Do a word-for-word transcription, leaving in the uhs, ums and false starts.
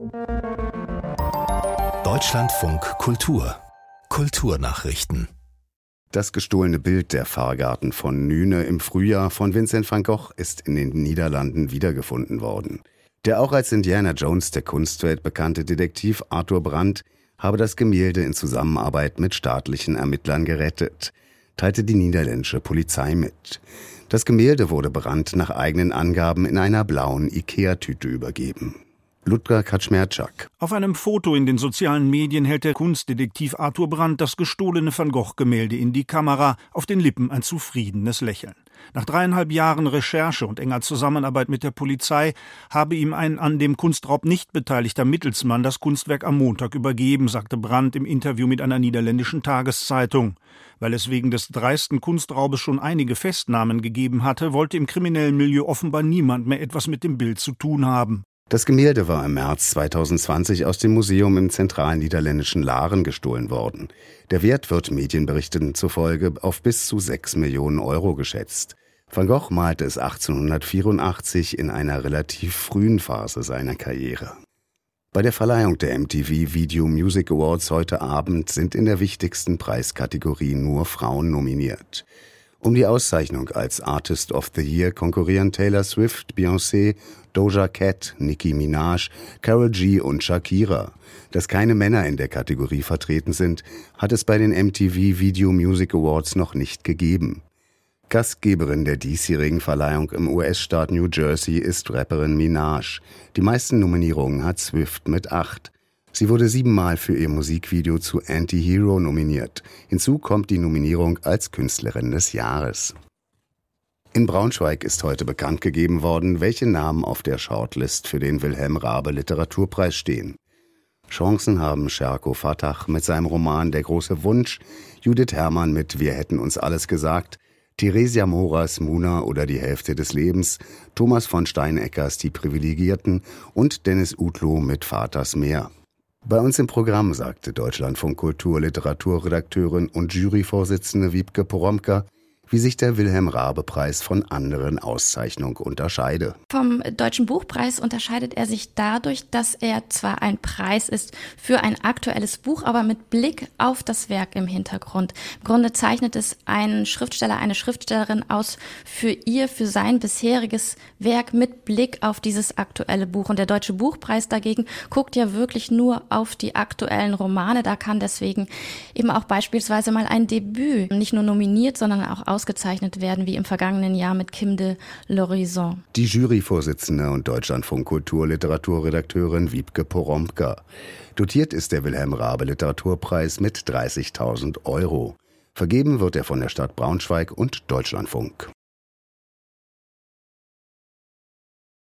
Deutschlandfunk Kultur. Kulturnachrichten. Das gestohlene Bild Der Pfarrgarten von Nüne im Frühjahr von Vincent van Gogh ist in den Niederlanden wiedergefunden worden. Der auch als Indiana Jones der Kunstwelt bekannte Detektiv Arthur Brandt habe das Gemälde in Zusammenarbeit mit staatlichen Ermittlern gerettet, teilte die niederländische Polizei mit. Das Gemälde wurde Brandt nach eigenen Angaben in einer blauen Ikea-Tüte übergeben. Ludger Kaczmerczak. Auf einem Foto in den sozialen Medien hält der Kunstdetektiv Arthur Brandt das gestohlene Van Gogh-Gemälde in die Kamera, auf den Lippen ein zufriedenes Lächeln. Nach dreieinhalb Jahren Recherche und enger Zusammenarbeit mit der Polizei habe ihm ein an dem Kunstraub nicht beteiligter Mittelsmann das Kunstwerk am Montag übergeben, sagte Brandt im Interview mit einer niederländischen Tageszeitung. Weil es wegen des dreisten Kunstraubes schon einige Festnahmen gegeben hatte, wollte im kriminellen Milieu offenbar niemand mehr etwas mit dem Bild zu tun haben. Das Gemälde war im März zweitausendzwanzig aus dem Museum im zentralen niederländischen Laren gestohlen worden. Der Wert wird Medienberichten zufolge auf bis zu sechs Millionen Euro geschätzt. Van Gogh malte es achtzehnhundertvierundachtzig in einer relativ frühen Phase seiner Karriere. Bei der Verleihung der M T V Video Music Awards heute Abend sind in der wichtigsten Preiskategorie nur Frauen nominiert. Um die Auszeichnung als Artist of the Year konkurrieren Taylor Swift, Beyoncé, Doja Cat, Nicki Minaj, Karol G und Shakira. Dass keine Männer in der Kategorie vertreten sind, hat es bei den M T V Video Music Awards noch nicht gegeben. Gastgeberin der diesjährigen Verleihung im U S-Staat New Jersey ist Rapperin Minaj. Die meisten Nominierungen hat Swift mit acht. Sie wurde siebenmal für ihr Musikvideo zu Anti-Hero nominiert. Hinzu kommt die Nominierung als Künstlerin des Jahres. In Braunschweig ist heute bekannt gegeben worden, welche Namen auf der Shortlist für den Wilhelm Raabe Literaturpreis stehen. Chancen haben Sherko Fatach mit seinem Roman Der große Wunsch, Judith Herrmann mit Wir hätten uns alles gesagt, Theresia Moras Muna oder die Hälfte des Lebens, Thomas von Steineckers Die Privilegierten und Dennis Utloh mit Vaters Meer. Bei uns im Programm sagte Deutschlandfunk Kultur Literaturredakteurin und Juryvorsitzende Wiebke Poromka, wie sich der Wilhelm-Raabe-Preis von anderen Auszeichnungen unterscheide. Vom Deutschen Buchpreis unterscheidet er sich dadurch, dass er zwar ein Preis ist für ein aktuelles Buch, aber mit Blick auf das Werk im Hintergrund. Im Grunde zeichnet es einen Schriftsteller, eine Schriftstellerin aus für ihr, für sein bisheriges Werk mit Blick auf dieses aktuelle Buch. Und der Deutsche Buchpreis dagegen guckt ja wirklich nur auf die aktuellen Romane. Da kann deswegen eben auch beispielsweise mal ein Debüt nicht nur nominiert, sondern auch ausgezeichnet werden, wie im vergangenen Jahr mit Kim de l'Horizon. Die Juryvorsitzende und Deutschlandfunk Kultur Literaturredakteurin Wiebke Poromka. Dotiert ist der Wilhelm Raabe Literaturpreis mit dreißigtausend Euro. Vergeben wird er von der Stadt Braunschweig und Deutschlandfunk.